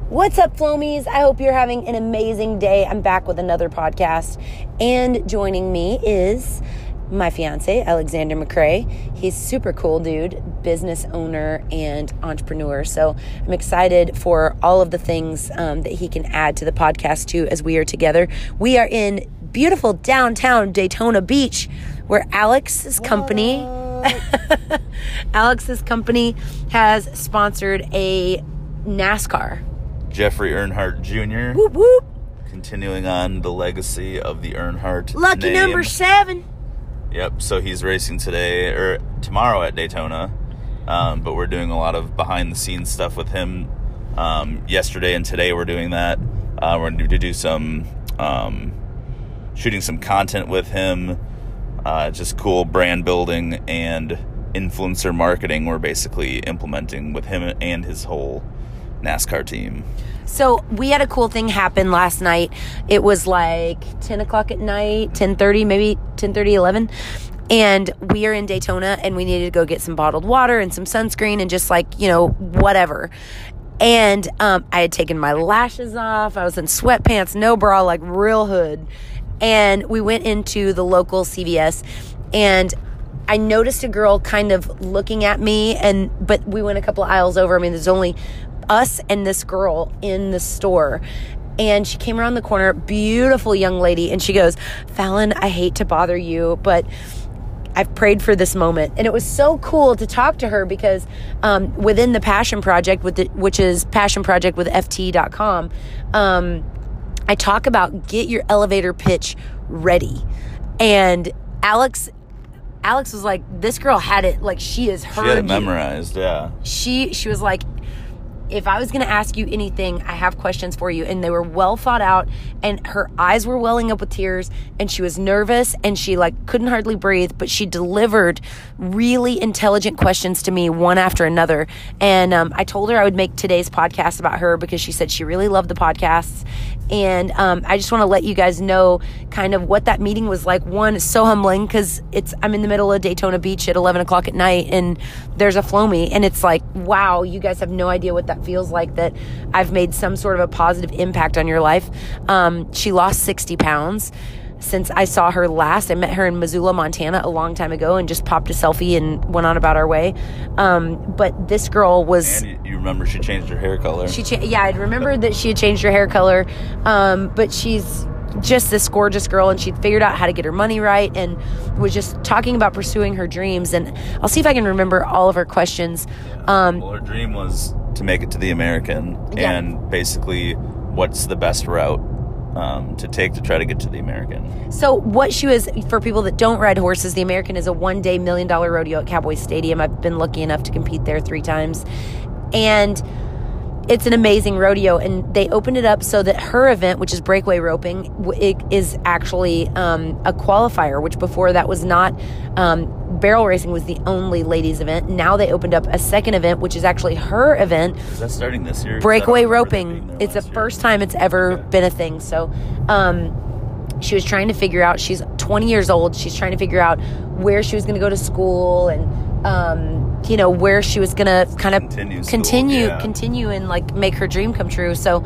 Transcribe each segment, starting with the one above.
What's up, Flomies? I hope you're having an amazing day. I'm back with another podcast, and joining me is my fiance, Alexander McCrae. He's super cool dude, business owner and entrepreneur. So I'm excited for all of the things that he can add to the podcast too as we are together. We are in beautiful downtown Daytona Beach, where Alex's company has sponsored a NASCAR. Jeffrey Earnhardt Jr. Whoop, whoop. Continuing on the legacy of the Earnhardt Lucky name. number 7. Yep, so he's racing tomorrow at Daytona, but we're doing a lot of behind-the-scenes stuff with him. Yesterday and today we're doing that. We're going to do some shooting some content with him, just cool brand building and influencer marketing we're basically implementing with him and his whole NASCAR team. So we had a cool thing happen last night. It was like 10 o'clock at night, 10:30, maybe 10:30, 11. And we are in Daytona and we needed to go get some bottled water and some sunscreen and just whatever. And I had taken my lashes off. I was in sweatpants, no bra, like real hood. And we went into the local CVS and I noticed a girl kind of looking at me, but we went a couple of aisles over. I mean, there's only us and this girl in the store. And she came around the corner, beautiful young lady, and she goes, "Fallon, I hate to bother you, but I've prayed for this moment." And it was so cool to talk to her because within the Passion Project, which is passionprojectwithft.com, I talk about get your elevator pitch ready. And Alex was like, this girl had it, like she has heard. She had it memorized, yeah. She was like, if I was going to ask you anything, I have questions for you. And they were well thought out, and her eyes were welling up with tears, and she was nervous, and she couldn't hardly breathe, but she delivered really intelligent questions to me one after another. And I told her I would make today's podcast about her because she said she really loved the podcasts. And I just want to let you guys know kind of what that meeting was like. One, it's so humbling because I'm in the middle of Daytona Beach at 11 o'clock at night and there's a Flomy, and it's like, wow, you guys have no idea what that feels like, that I've made some sort of a positive impact on your life. She lost 60 pounds since I saw her last. I met her in Missoula, Montana a long time ago and just popped a selfie and went on about our way. But this girl was... And you remember she changed her hair color. I remember that she had changed her hair color. But she's just this gorgeous girl, and she'd figured out how to get her money right and was just talking about pursuing her dreams. And I'll see if I can remember all of her questions. Well, her dream was to make it to the American, and basically what's the best route to take to try to get to the American. So what she was, for people that don't ride horses, the American is a one-day $1 million rodeo at Cowboy Stadium. I've been lucky enough to compete there 3 times. And it's an amazing rodeo, and they opened it up so that her event, which is breakaway roping, it is actually a qualifier, which before that was not. Barrel racing was the only ladies event. Now they opened up a second event, which is actually her event. Is that starting this year? Breakaway roping. It's the first time it's ever been a thing. So she was trying to figure out, she's 20 years old. She's trying to figure out where she was going to go to school and where she was going to kind of continue and make her dream come true. So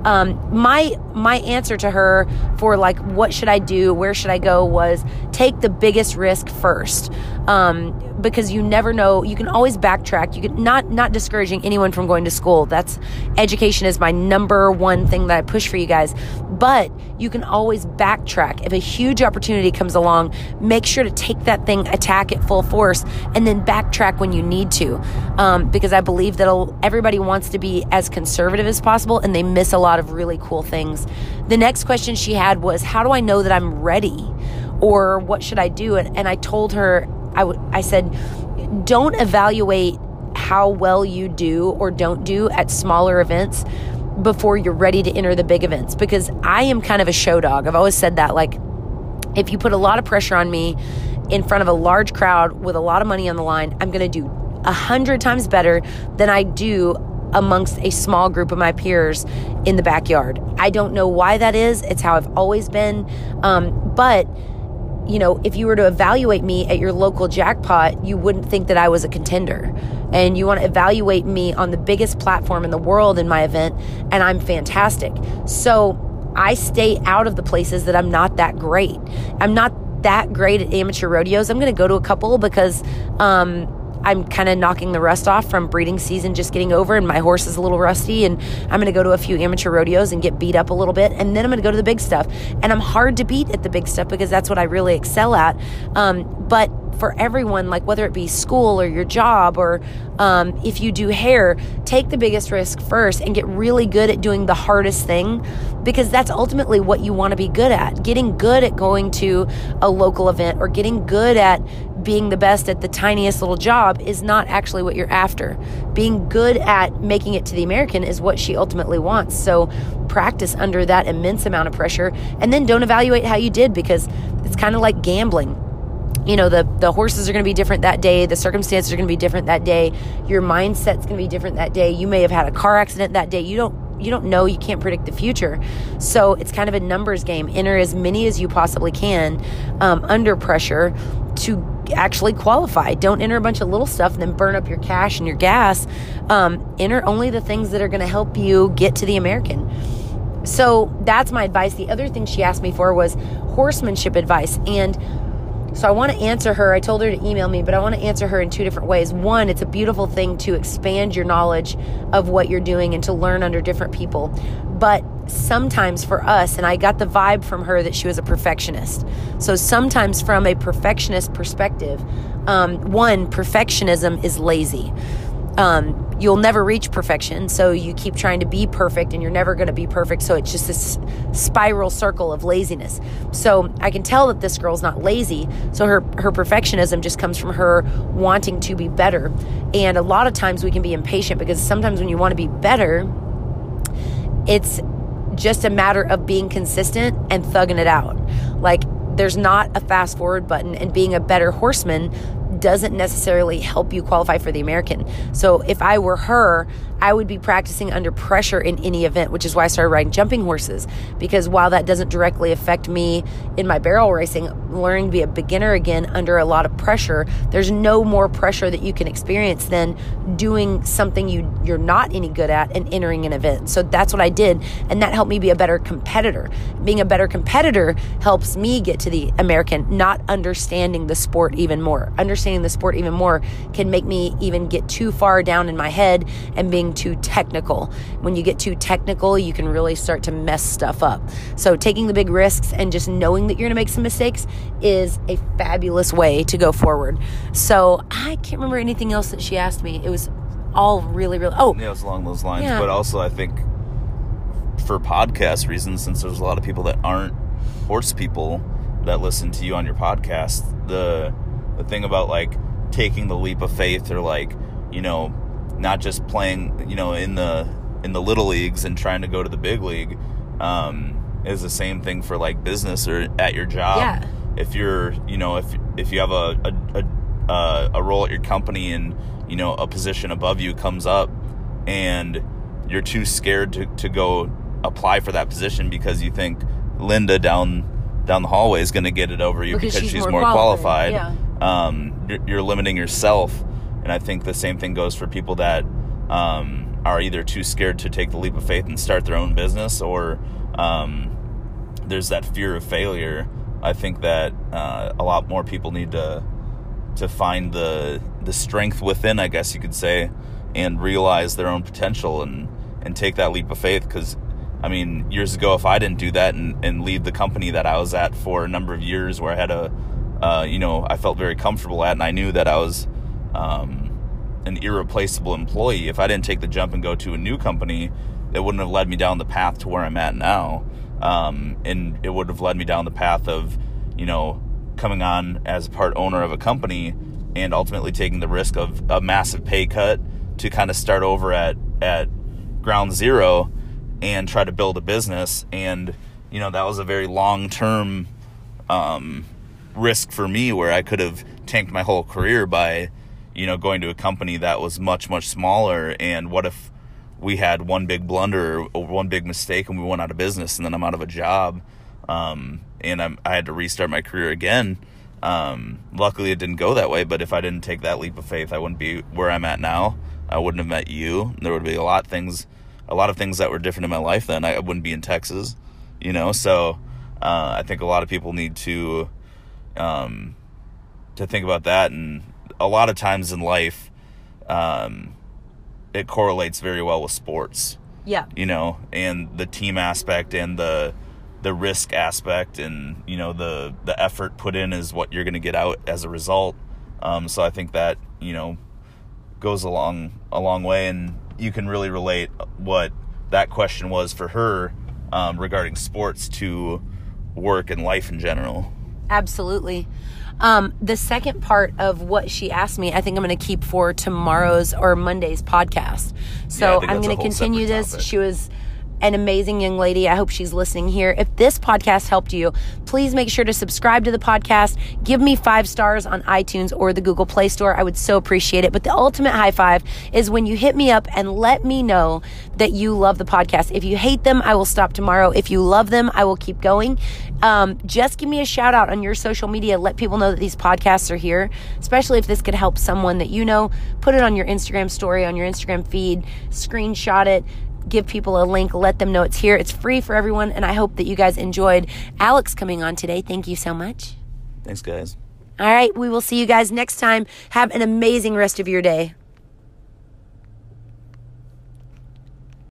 my answer to her for what should I do, where should I go, was take the biggest risk first. Because you never know, you can always backtrack. You can not discouraging anyone from going to school. Education is my number one thing that I push for you guys. But you can always backtrack. If a huge opportunity comes along, make sure to take that thing, attack it full force, and then backtrack when you need to. Because I believe that everybody wants to be as conservative as possible, and they miss a lot of really cool things. The next question she had was, how do I know that I'm ready? Or what should I do? And I told her, I said, don't evaluate how well you do or don't do at smaller events before you're ready to enter the big events. Because I am kind of a show dog. I've always said that, if you put a lot of pressure on me in front of a large crowd with a lot of money on the line, I'm going to do 100 times better than I do amongst a small group of my peers in the backyard. I don't know why that is. It's how I've always been. But you know, if you were to evaluate me at your local jackpot, you wouldn't think that I was a contender. And you want to evaluate me on the biggest platform in the world in my event, and I'm fantastic. So I stay out of the places that I'm not that great. I'm not that great at amateur rodeos. I'm going to go to a couple because I'm kind of knocking the rust off from breeding season just getting over, and my horse is a little rusty, and I'm going to go to a few amateur rodeos and get beat up a little bit, and then I'm going to go to the big stuff. And I'm hard to beat at the big stuff because that's what I really excel at. But for everyone, like whether it be school or your job or if you do hair, take the biggest risk first and get really good at doing the hardest thing, because that's ultimately what you want to be good at. Getting good at going to a local event or getting good at being the best at the tiniest little job is not actually what you're after. Being good at making it to the American is what she ultimately wants. So practice under that immense amount of pressure, and then don't evaluate how you did, because it's kind of like gambling. You know, the horses are going to be different that day. The circumstances are going to be different that day. Your mindset's going to be different that day. You may have had a car accident that day. You don't know. You can't predict the future. So it's kind of a numbers game. Enter as many as you possibly can under pressure to actually qualify. Don't enter a bunch of little stuff and then burn up your cash and your gas. Enter only the things that are going to help you get to the American. So that's my advice. The other thing she asked me for was horsemanship advice. And so I want to answer her. I told her to email me, but I want to answer her in two different ways. One, it's a beautiful thing to expand your knowledge of what you're doing and to learn under different people. But sometimes for us, and I got the vibe from her that she was a perfectionist. So sometimes from a perfectionist perspective, one, perfectionism is lazy. You'll never reach perfection, so you keep trying to be perfect and you're never going to be perfect. So it's just this spiral circle of laziness. So I can tell that this girl's not lazy. So her perfectionism just comes from her wanting to be better. And a lot of times we can be impatient, because sometimes when you want to be better, it's just a matter of being consistent and thugging it out. Like, there's not a fast forward button, and being a better horseman doesn't necessarily help you qualify for the American. So if I were her, I would be practicing under pressure in any event, which is why I started riding jumping horses, because while that doesn't directly affect me in my barrel racing, learning to be a beginner again under a lot of pressure, there's no more pressure that you can experience than doing something you're not any good at and entering an event. So that's what I did, and that helped me be a better competitor. Being a better competitor helps me get to the American, not understanding the sport even more. Understanding the sport even more can make me even get too far down in my head and being too technical. When you get too technical, you can really start to mess stuff up. So taking the big risks and just knowing that you're going to make some mistakes is a fabulous way to go forward. So I can't remember anything else that she asked me. It was all really, really... Oh, yeah, it was along those lines. Yeah. But also, I think for podcast reasons, since there's a lot of people that aren't horse people that listen to you on your podcast, the thing about, like, taking the leap of faith, or, like, you know, not just playing, you know, in the little leagues and trying to go to the big league, is the same thing for, like, business or at your job. Yeah. If you're, you know, if you have a role at your company and, you know, a position above you comes up and you're too scared to go apply for that position because you think Linda down the hallway is going to get it over you because she's more qualified. Yeah. You're limiting yourself. And I think the same thing goes for people that are either too scared to take the leap of faith and start their own business, or there's that fear of failure. I think that a lot more people need to find the strength within, I guess you could say, and realize their own potential and take that leap of faith. Because, I mean, years ago, if I didn't do that and leave the company that I was at for a number of years, where I had I felt very comfortable at, and I knew that I was an irreplaceable employee. If I didn't take the jump and go to a new company, it wouldn't have led me down the path to where I'm at now. And it would have led me down the path of, you know, coming on as part owner of a company and ultimately taking the risk of a massive pay cut to kind of start over at ground zero and try to build a business. And, you know, that was a very long-term risk for me, where I could have tanked my whole career by, you know, going to a company that was much, much smaller. And what if we had one big blunder or one big mistake and we went out of business and then I'm out of a job? And I had to restart my career again. Luckily it didn't go that way, but if I didn't take that leap of faith, I wouldn't be where I'm at now. I wouldn't have met you. There would be a lot of things that were different in my life then. I wouldn't be in Texas, so I think a lot of people need to think about that. And a lot of times in life, it correlates very well with sports. Yeah. And the team aspect and the risk aspect and, the effort put in is what you're going to get out as a result. So I think that, goes a long way, and you can really relate what that question was for her, regarding sports to work and life in general. Absolutely. The second part of what she asked me, I think I'm going to keep for tomorrow's or Monday's podcast. So I'm going to continue this. Topic. She was an amazing young lady. I hope she's listening here. If this podcast helped you, please make sure to subscribe to the podcast. Give me 5 stars on iTunes or the Google Play Store. I would so appreciate it. But the ultimate high five is when you hit me up and let me know that you love the podcast. If you hate them, I will stop tomorrow. If you love them, I will keep going. Just give me a shout out on your social media. Let people know that these podcasts are here, especially if this could help someone that you know. Put it on your Instagram story, on your Instagram feed, screenshot it. Give people a link, let them know it's here. It's free for everyone, and I hope that you guys enjoyed Alex coming on today. Thank you so much. Thanks, guys. All right, we will see you guys next time. Have an amazing rest of your day.